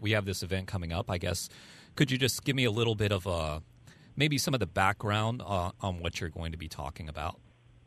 we have this event coming up, I guess. Could you just give me a little bit of maybe some of the background on what you're going to be talking about?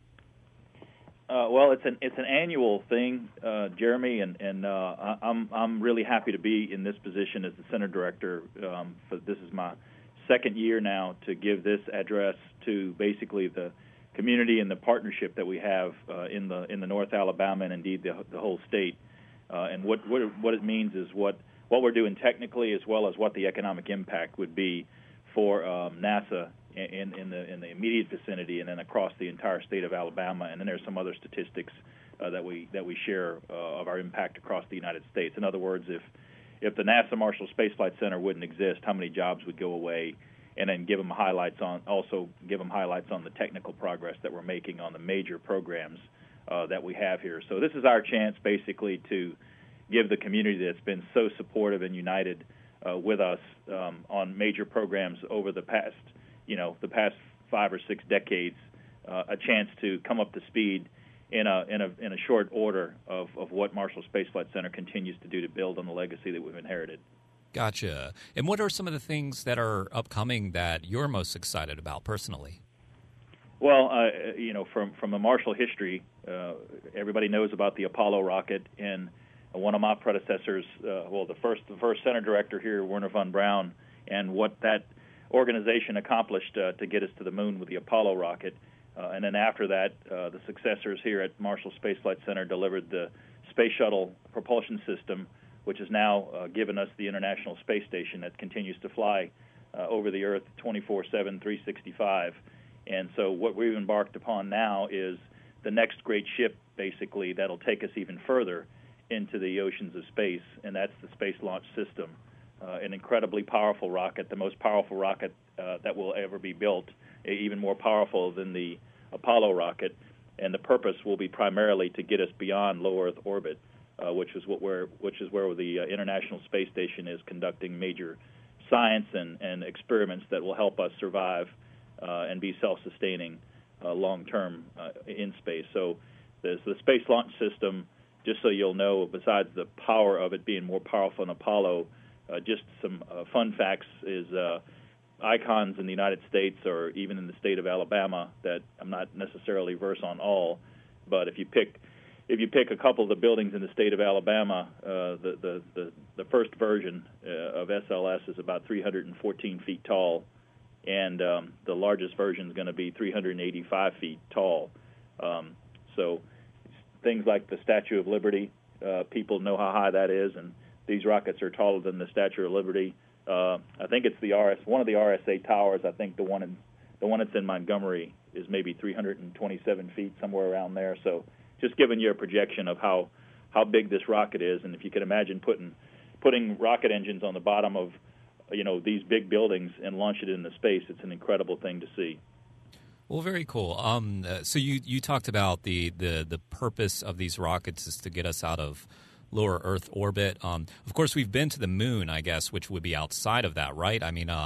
Well, it's an annual thing, Jeremy, and I'm really happy to be in this position as the center director. This is my second year now to give this address to basically the community and the partnership that we have in the North Alabama and indeed the whole state. And what it means is what we're doing technically, as well as what the economic impact would be for NASA in the immediate vicinity, and then across the entire state of Alabama. And then there's some other statistics that we share of our impact across the United States. In other words, if the NASA Marshall Space Flight Center wouldn't exist, how many jobs would go away? And then give them highlights on the technical progress that we're making on the major programs that we have here. So this is our chance, basically, to give the community that's been so supportive and united with us on major programs over the past 5 or 6 decades, a chance to come up to speed in a short order of what Marshall Space Flight Center continues to do to build on the legacy that we've inherited. Gotcha. And what are some of the things that are upcoming that you're most excited about personally? Well, from the Marshall history, everybody knows about the Apollo rocket, and one of my predecessors, the first center director here, Wernher von Braun, and what that organization accomplished to get us to the moon with the Apollo rocket. And then after that, the successors here at Marshall Space Flight Center delivered the Space Shuttle propulsion system, which has now given us the International Space Station that continues to fly over the Earth 24/7, 365. And so what we've embarked upon now is the next great ship, basically, that'll take us even further into the oceans of space, and that's the Space Launch System. An incredibly powerful rocket, the most powerful rocket that will ever be built, even more powerful than the Apollo rocket, and the purpose will be primarily to get us beyond low Earth orbit, which is where the International Space Station is conducting major science and experiments that will help us survive and be self-sustaining long-term in space. So there's the Space Launch System. Just so you'll know, besides the power of it being more powerful than Apollo, just some fun facts is icons in the United States or even in the state of Alabama that I'm not necessarily versed on all, but if you pick a couple of the buildings in the state of Alabama, the first version of SLS is about 314 feet tall, and the largest version is going to be 385 feet tall. So things like the Statue of Liberty, people know how high that is, and these rockets are taller than the Statue of Liberty. I think it's one of the RSA towers. I think the one that's in Montgomery is maybe 327 feet, somewhere around there. So just giving you a projection of how big this rocket is, and if you can imagine putting rocket engines on the bottom of these big buildings and launch it into space, it's an incredible thing to see. Well, very cool. So you talked about the purpose of these rockets is to get us out of lower Earth orbit. Of course, we've been to the moon, I guess, which would be outside of that, right? I mean,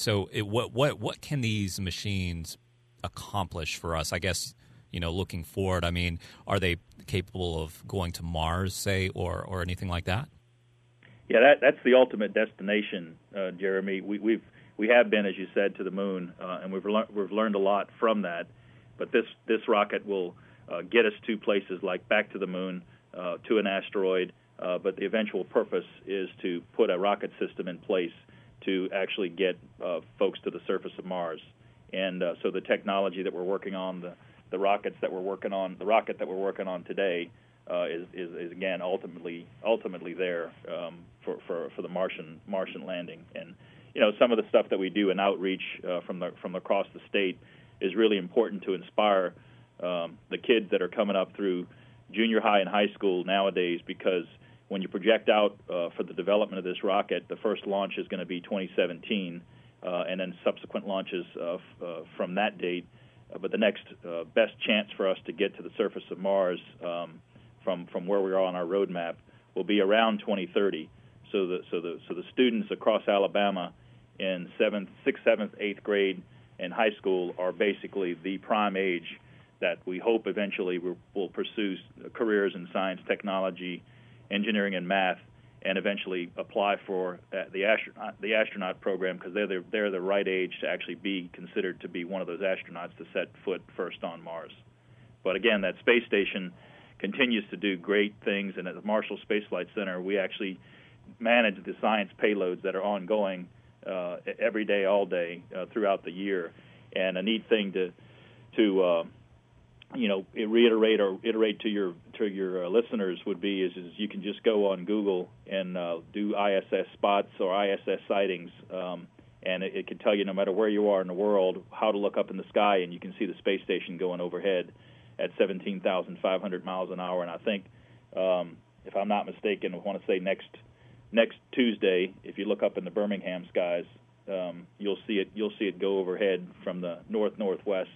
what can these machines accomplish for us? I guess, looking forward, I mean, are they capable of going to Mars, say, or anything like that? Yeah, that's the ultimate destination, Jeremy. We have been, as you said, to the moon, and we've learned a lot from that. But this rocket will get us to places like back to the moon, to an asteroid. But the eventual purpose is to put a rocket system in place to actually get folks to the surface of Mars. And so the technology that we're working on, the rocket that we're working on today, is again ultimately there for the Martian landing. And some of the stuff that we do in outreach from across the state is really important to inspire the kids that are coming up through junior high and high school nowadays, because when you project out for the development of this rocket, the first launch is going to be 2017, and then subsequent launches from that date. But the next best chance for us to get to the surface of Mars from where we are on our roadmap will be around 2030. So the students across Alabama in 6th, 7th, 8th grade and high school are basically the prime age that we hope eventually will pursue careers in science, technology, engineering, and math. and eventually apply for the astronaut program, because they're the right age to actually be considered to be one of those astronauts to set foot first on Mars. But again, that space station continues to do great things, and at the Marshall Space Flight Center, we actually manage the science payloads that are ongoing every day, all day, throughout the year. And a neat thing to reiterate or iterate to your listeners would be is you can just go on Google and do ISS spots or ISS sightings, and it can tell you, no matter where you are in the world, how to look up in the sky, and you can see the space station going overhead at 17,500 miles an hour. And I think, if I'm not mistaken, I want to say next Tuesday, if you look up in the Birmingham skies, you'll see it go overhead from the northwest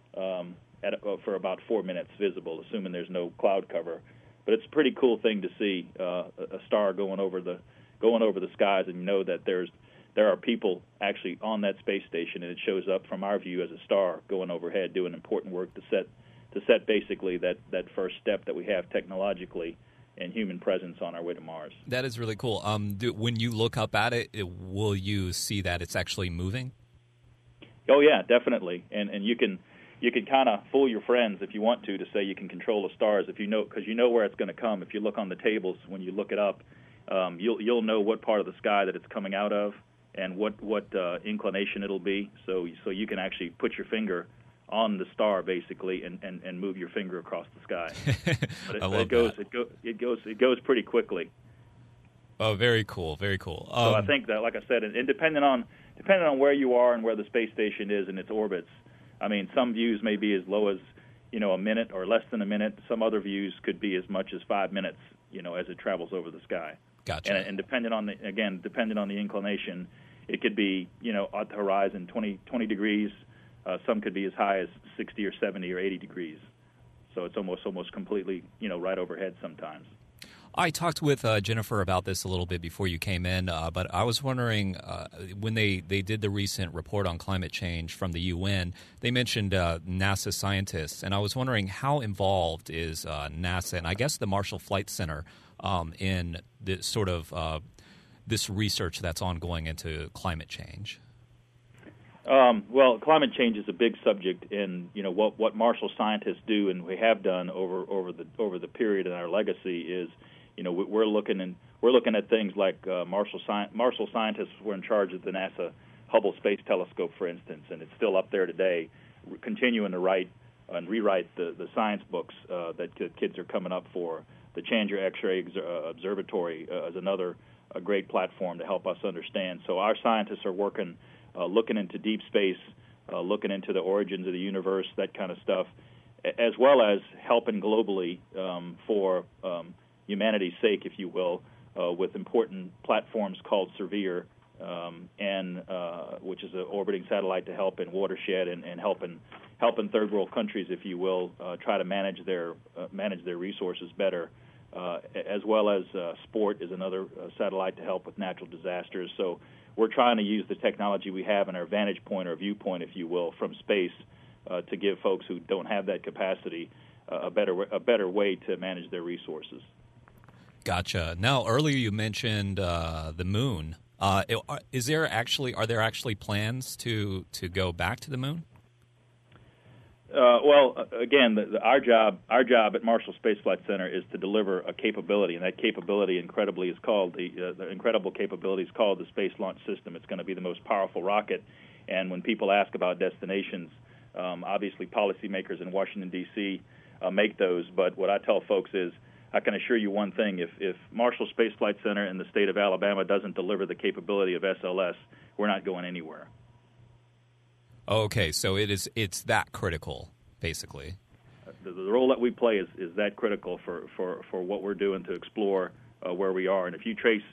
for about 4 minutes visible, assuming there's no cloud cover. But it's a pretty cool thing to see a star going over the skies, and you know that there are people actually on that space station, and it shows up from our view as a star going overhead, doing important work to set basically that first step that we have technologically and human presence on our way to Mars. That is really cool. When you look up at it, will you see that it's actually moving? Oh yeah, definitely. And you can kind of fool your friends if you want to say you can control the stars, if you know, because you know where it's going to come. If you look on the tables when you look it up, you'll know what part of the sky that it's coming out of and what inclination it'll be. So you can actually put your finger on the star basically and move your finger across the sky. But it goes pretty quickly. Oh, very cool, very cool. So I think that, like I said, and depending on where you are and where the space station is in its orbits, I mean, some views may be as low as a minute or less than a minute. Some other views could be as much as 5 minutes, as it travels over the sky. Gotcha. And depending on the inclination, it could be at the horizon 20 degrees. Some could be as high as 60 or 70 or 80 degrees. So it's almost completely, right overhead sometimes. I talked with Jennifer about this a little bit before you came in, but I was wondering, when they did the recent report on climate change from the UN, they mentioned NASA scientists, and I was wondering how involved is NASA and I guess the Marshall Flight Center in this sort of this research that's ongoing into climate change? Well, climate change is a big subject, and what Marshall scientists do, and we have done over the period in our legacy is, we're looking at things like Marshall scientists were in charge of the NASA Hubble Space Telescope, for instance, and it's still up there today, continuing to write and rewrite the science books that kids are coming up for. The Chandra X-ray Observatory is another great platform to help us understand. So our scientists are working, looking into deep space, looking into the origins of the universe, that kind of stuff, as well as helping globally for humanity's sake, if you will, with important platforms called SERVIR, which is an orbiting satellite to help in watershed and helping third world countries, if you will, try to manage their resources better. As well as SPORT is another satellite to help with natural disasters. So we're trying to use the technology we have in our vantage point or viewpoint, if you will, from space to give folks who don't have that capacity a better way to manage their resources. Gotcha. Now, earlier you mentioned the moon. Are there actually plans to go back to the moon? Well, again, our job at Marshall Space Flight Center is to deliver a capability, and that capability is called the incredible capability is called the Space Launch System. It's going to be the most powerful rocket, and when people ask about destinations, obviously policymakers in Washington, D.C. Make those, but what I tell folks is, I can assure you one thing, if Marshall Space Flight Center in the state of Alabama doesn't deliver the capability of SLS, we're not going anywhere. Okay, so it's that critical, basically. The role that we play is that critical for what we're doing to explore where we are. And if you trace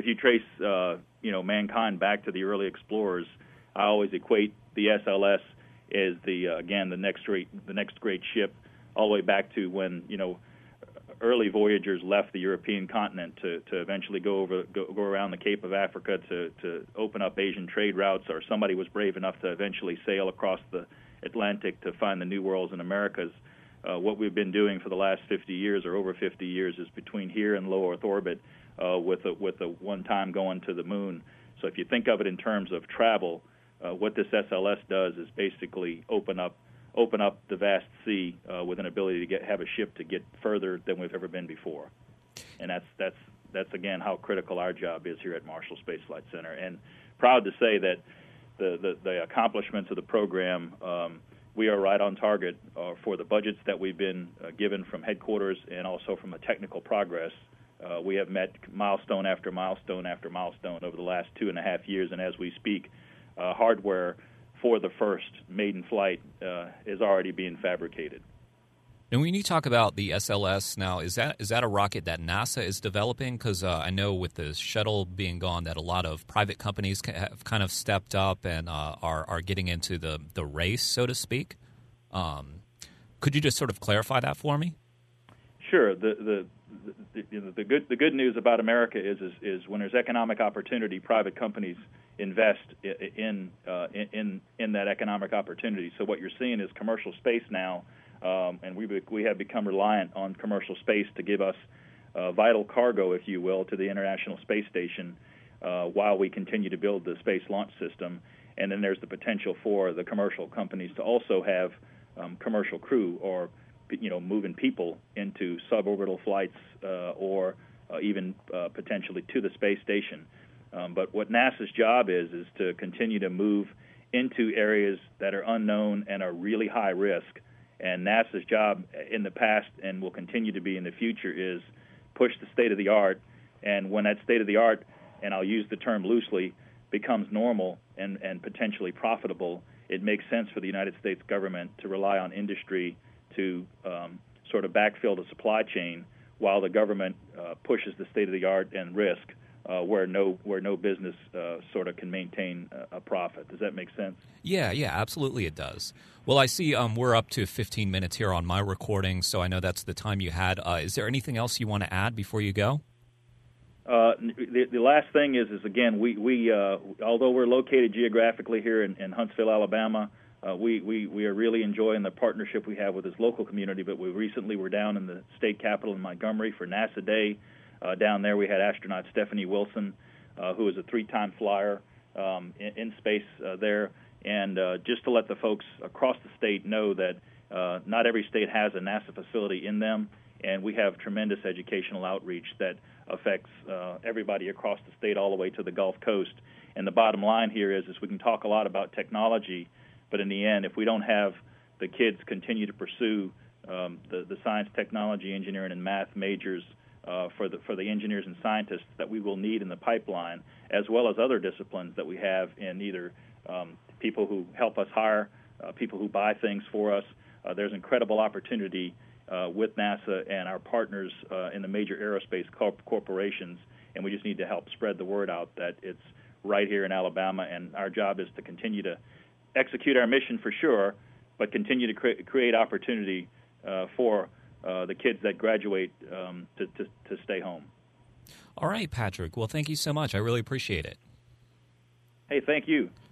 mankind back to the early explorers, I always equate the SLS as the next great ship, all the way back to when early voyagers left the European continent to eventually go around the Cape of Africa to open up Asian trade routes, or somebody was brave enough to eventually sail across the Atlantic to find the new worlds and Americas. What we've been doing for the last 50 years or over 50 years is between here and low Earth orbit, with a one time going to the moon. So if you think of it in terms of travel, what this SLS does is basically open up the vast sea with an ability to have a ship to get further than we've ever been before. And that's again how critical our job is here at Marshall Space Flight Center. And proud to say that the accomplishments of the program, we are right on target for the budgets that we've been given from headquarters and also from a technical progress. We have met milestone after milestone after milestone over the last 2.5 years, and as we speak, hardware for the first maiden flight is already being fabricated. And when you talk about the SLS now, is that a rocket that NASA is developing? Because I know with the shuttle being gone, that a lot of private companies have kind of stepped up and are getting into the race, so to speak. Could you just sort of clarify that for me? Sure. The good news about America is when there's economic opportunity, private companies invest in that economic opportunity. So what you're seeing is commercial space now. And we have become reliant on commercial space to give us vital cargo, if you will, to the International Space Station while we continue to build the Space Launch System. And then there's the potential for the commercial companies to also have commercial crew or moving people into suborbital flights or even potentially to the space station. But what NASA's job is to continue to move into areas that are unknown and are really high risk. And NASA's job in the past and will continue to be in the future is push the state of the art. And when that state of the art, and I'll use the term loosely, becomes normal and potentially profitable, it makes sense for the United States government to rely on industry to sort of backfill the supply chain while the government pushes the state of the art and risk where no business sort of can maintain a profit. Does that make sense? Yeah, absolutely it does. Well, I see we're up to 15 minutes here on my recording, so I know that's the time you had. Is there anything else you want to add before you go? The last thing is again, we although we're located geographically here in Huntsville, Alabama, we are really enjoying the partnership we have with this local community. But we recently were down in the state capitol in Montgomery for NASA Day. Down there we had astronaut Stephanie Wilson, who is a 3-time flyer in space there. And just to let the folks across the state know that not every state has a NASA facility in them, and we have tremendous educational outreach that affects everybody across the state all the way to the Gulf Coast. And the bottom line here is we can talk a lot about technology, but in the end, if we don't have the kids continue to pursue the science, technology, engineering, and math majors for the engineers and scientists that we will need in the pipeline, as well as other disciplines that we have in either people who help us hire, people who buy things for us. There's incredible opportunity with NASA and our partners in the major aerospace corporations, and we just need to help spread the word out that it's right here in Alabama, and our job is to continue to execute our mission for sure, but continue to create opportunity for the kids that graduate to stay home. All right, Patrick. Well, thank you so much. I really appreciate it. Hey, thank you.